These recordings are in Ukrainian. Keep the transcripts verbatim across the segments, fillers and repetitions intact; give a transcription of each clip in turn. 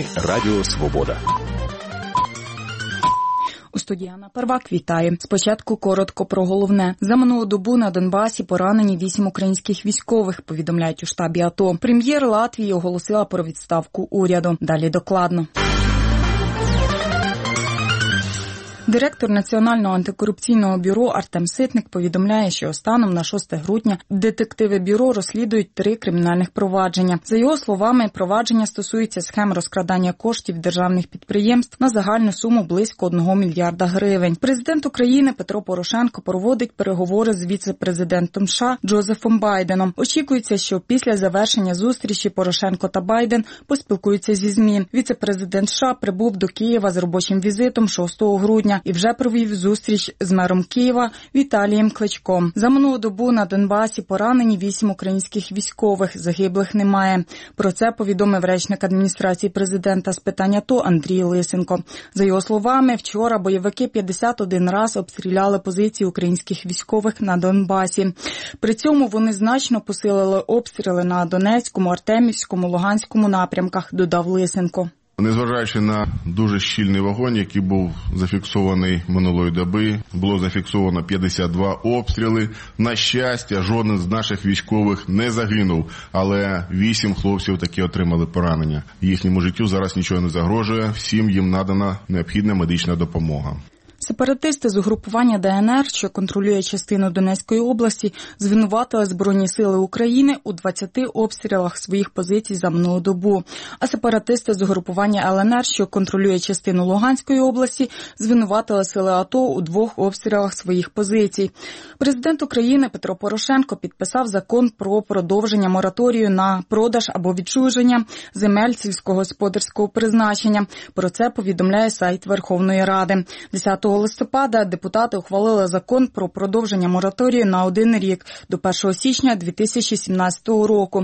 Новини Радіо Свобода. У студії Анна Первак вітає. Спочатку коротко про головне. За минулу добу на Донбасі поранені вісім українських військових, повідомляють у штабі АТО. Прем'єр Латвії оголосила про відставку уряду. Далі докладно. Директор Національного антикорупційного бюро Артем Ситник повідомляє, що станом на шосте грудня детективи бюро розслідують три кримінальних провадження. За його словами, провадження стосуються схем розкрадання коштів державних підприємств на загальну суму близько одного мільярда гривень. Президент України Петро Порошенко проводить переговори з віце-президентом США Джозефом Байденом. Очікується, що після завершення зустрічі Порошенко та Байден поспілкуються зі ЗМІ. Віце-президент США прибув до Києва з робочим візитом шостого грудня і вже провів зустріч з мером Києва Віталієм Кличком. За минулу добу на Донбасі поранені вісім українських військових, загиблих немає. Про це повідомив речник адміністрації президента з питань АТО Андрій Лисенко. За його словами, вчора бойовики п'ятдесят один раз обстріляли позиції українських військових на Донбасі. При цьому вони значно посилили обстріли на Донецькому, Артемівському, Луганському напрямках, додав Лисенко. Незважаючи на дуже щільний вогонь, який був зафіксований минулої доби, було зафіксовано п'ятдесят два обстріли. На щастя, жоден з наших військових не загинув, але вісім хлопців таки отримали поранення. Їхньому життю зараз нічого не загрожує, всім їм надана необхідна медична допомога. Сепаратисти з угрупування ДНР, що контролює частину Донецької області, звинуватили Збройні сили України у двадцяти обстрілах своїх позицій за минулу добу. А сепаратисти з угрупування ЛНР, що контролює частину Луганської області, звинуватили сили АТО у двох обстрілах своїх позицій. Президент України Петро Порошенко підписав закон про продовження мораторію на продаж або відчуження земель сільськогосподарського призначення. Про це повідомляє сайт Верховної Ради. десятого листопада депутати ухвалили закон про продовження мораторію на один рік до першого січня дві тисячі сімнадцятого року.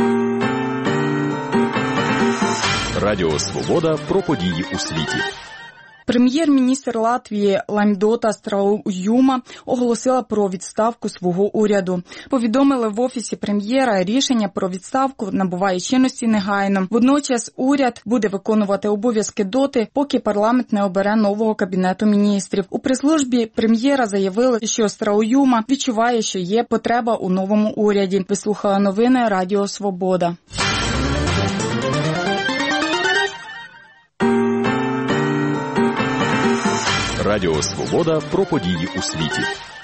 Радіо Свобода про події у світі. Прем'єр-міністр Латвії Лаймдота Страуюма оголосила про відставку свого уряду. Повідомили в Офісі прем'єра, рішення про відставку набуває чинності негайно. Водночас уряд буде виконувати обов'язки доти, поки парламент не обере нового кабінету міністрів. У прес-службі прем'єра заявили, що Страуюма відчуває, що є потреба у новому уряді. Ви слухали новини Радіо Свобода. Радіо Свобода про події у світі.